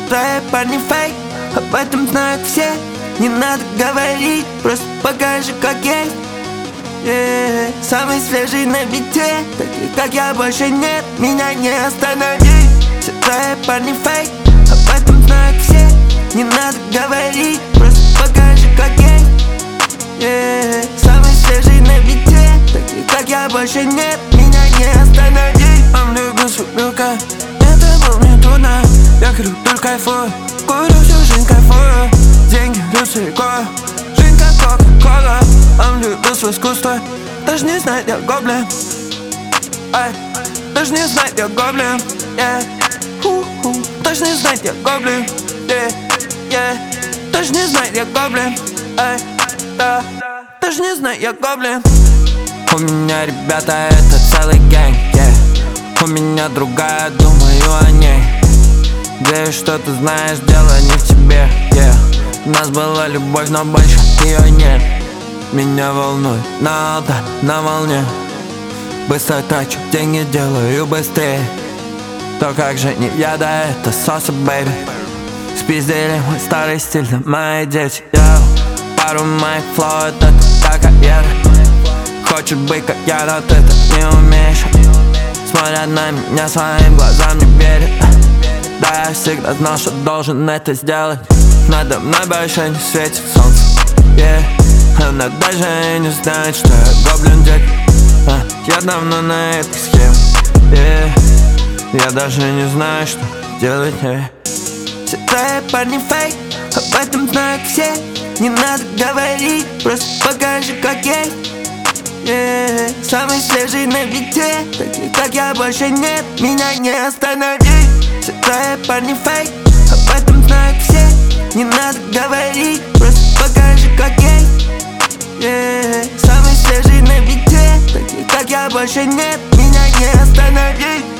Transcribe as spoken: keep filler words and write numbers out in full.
твои парни фейк, об этом знают все. Не надо говорить, просто покажи, как есть. Yeah. Самый свежий на бите, таких как я больше нет, меня не остановить. Все твои парни фейк, об этом знают все. Не надо говорить, просто покажи, как есть. Yeah. Самый свежий на бите, таких как я больше нет, меня не остановить. Он любит свой мелко, это было мне трудно. Я курю, только кайфую, курю всю жизнь, кайфую. Деньги, люкс и кола, жизнь как кока-кола. Он любит свое искусство, даже не знает, я гоблин. Ай, даже не знает, я гоблин. Yeah. Ху-ху. Даже не знает, я гоблин. Yeah. Yeah. Даже не знает, я гоблин. Ай, да. Даже не знает, я гоблин. У меня, ребята, это целый гэнг, yeah. У меня другая, думаю о ней. Надеюсь, что ты знаешь, дело не в тебе, yeah. У нас была любовь, но больше ее нет. Меня волнует надо на волне. Быстро трачу деньги, делаю быстрее. То как же не я, да это соса, бэйби. Спиздили мой старый стиль, да мои дети, yeah. Пару моих флоу, это та карьера. Хочешь быть как я, но ты так не умеешь. Смотрят на меня своим глазам, не верят. Да, я всегда знал, что должен это сделать. Надо мной больше не светит солнце, yeah. Она даже не знает, что я гоблин, дед. а, Я давно на этой схеме, yeah. Я даже не знаю, что делать, yeah. Все твои парни фейк, об этом знают все. Не надо говорить, просто покажи, как есть. Yeah. Самый свежий на бите, таких как я больше нет, меня не остановить. Все твои парни фейк, об этом знают все. Не надо говорить, просто покажи, как есть. Yeah. Самый свежий на бите, таких как я больше нет, меня не остановить.